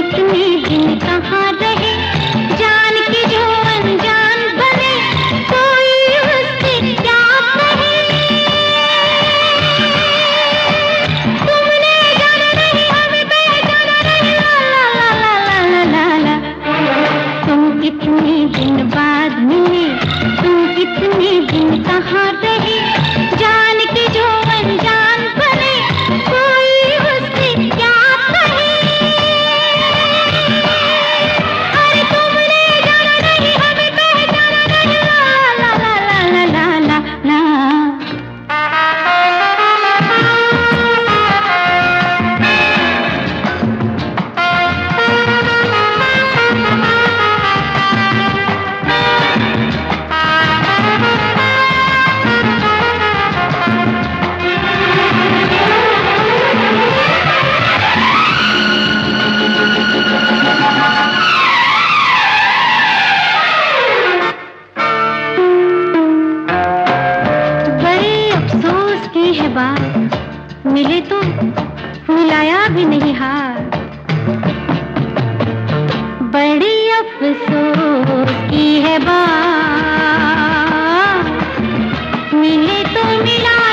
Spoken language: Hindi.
कितने दिन कहाँ रहे, जान के जो अनजान बने, कोई उससे क्या कहे। तुमने जाना नहीं, हमें पहचाना नहीं, ला ला ला ला ला ला ला। तुम कितने दिन बाद मिले, तुम कितने दिन कहाँ रहे, जान के जो अनजान बने, कोई उससे क्या कहे। अरे तुमने जाना नहीं, हमें पहचाना नहीं, ला ला ला ला ला ला ला। मिले तो मिलाया भी नहीं हाथ, बड़ी अफसोस की है बात, मिले तो मिला